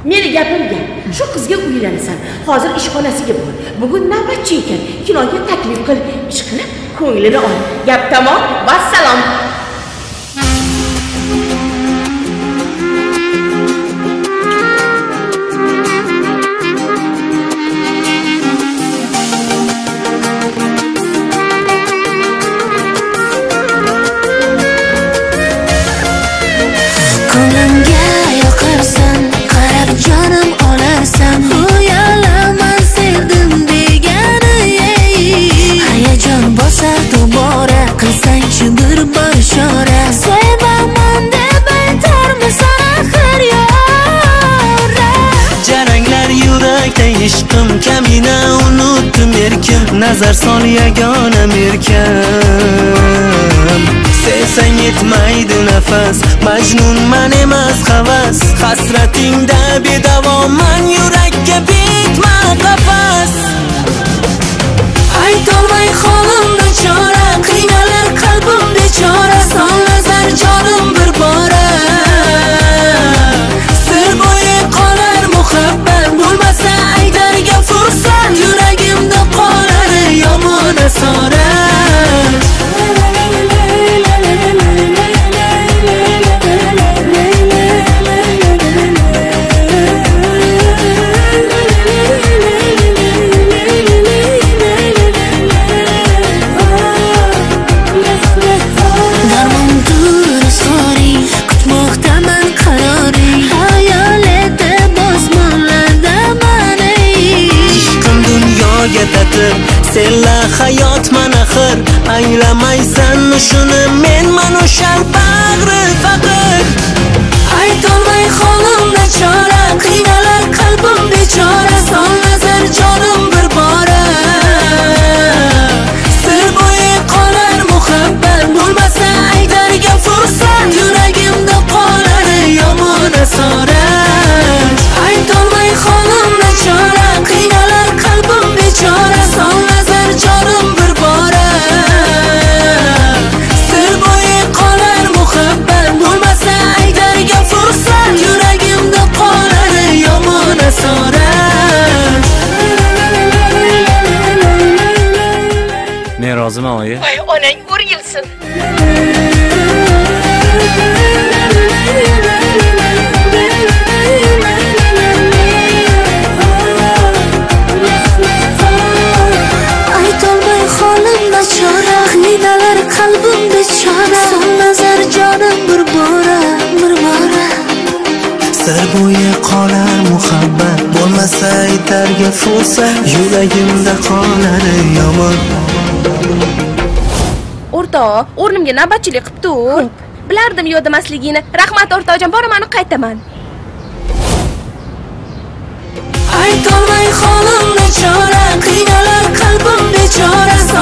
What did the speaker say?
Meni gapim gap. Shu qizga uylanasan. Hozir ishxonasiga bor. Bugun navbatchi ekan. Kinoga taklif qil, ish qilib ko'nglini ol. Gap tamom. Vassalom. ishqim kamina unutdim erkim nazar sol yagona merkam sevsang yetmaydi nafas majnunman emas havas hasratingda bedavoman yurakka bitma qafas aytolmay holimni chora qiynalar qalbim bechora son nazar jonim bir bora sir bo'yi qolar muhabbat bo'lmasa aytarga fursat yuragimda qolar yomon asorat senla hayot man axir anglamaysanmi shuni men mana o'shal bag'ri faqir aytolmay holimni chora qiynalar qalbim bechora son nazar jonim bir bora sir bo'yi qolar muhabbat bo'lmasa aytarga fursat yuragimda qolar yomon asorat aytolmay holimni chora qiynalar qalbim bechora son jonim bir bora sir bo'yi qolar muhabbat bo'lmasa aytarga fursat yuragimda qolar yomon asorat men roziman oyi voy onang o'rgilsin qalbim bechora son nazar jonim bir bora sir bo'yi qolar muhabbat bo'lmasa aytarga fursat yuragimda qolar yomon o'rtoq o'rnimga navbatchilik qilib tur bilardim yo'damasligingni rahmat o'rtoqjon boraman qaytaman aytolmay holimni chora qiynalar qalbim bechora